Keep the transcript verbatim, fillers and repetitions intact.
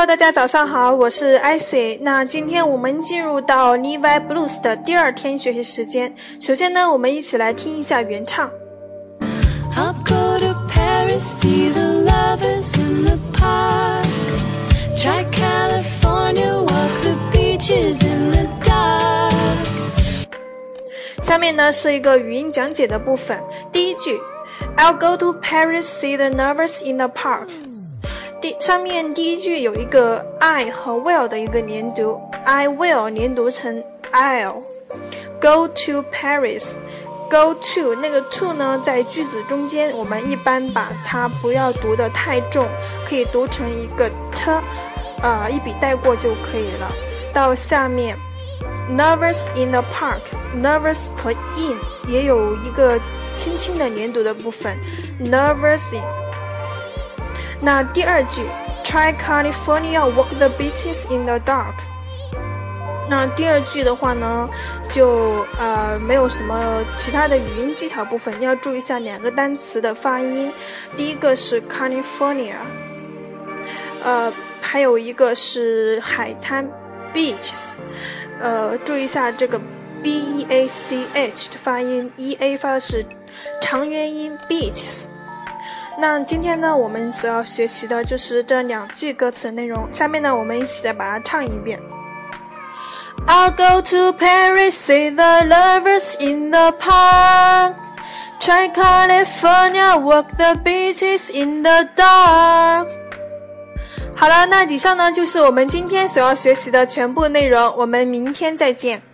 Hello， 大家早上好，我是 Icy。那今天我们进入到 Levi Blues 的第二天学习时间。首先呢，我们一起来听一下原唱。 I'll go to Paris, see the lovers in the park. Try California, walk the beaches in the dark. 下面呢是一个语音讲解的部分。第一句 I'll go to Paris, see the lovers in the park。第上面第一句有一个 I 和 will 的一个连读， I will 连读成 I'll go to Paris。 go to 那个 to 呢在句子中间我们一般把它不要读得太重，可以读成一个 t， 呃，一笔带过就可以了。到下面 Lovers in the park， Lovers 和 in 也有一个轻轻的连读的部分 Lovers in。那第二句 Try California, walk the beaches in the dark。 那第二句的话呢就呃没有什么其他的语音技巧部分，要注意一下两个单词的发音。第一个是 California， 呃还有一个是海滩 beaches， 呃注意一下这个 B E A C H 的发音， E A 发的是长元音 beaches。那今天呢我们所要学习的就是这两句歌词的内容，下面呢我们一起来把它唱一遍。 I'll go to Paris, see the lovers in the park. Try California, walk the beaches in the dark。 好了，那以上呢就是我们今天所要学习的全部内容，我们明天再见。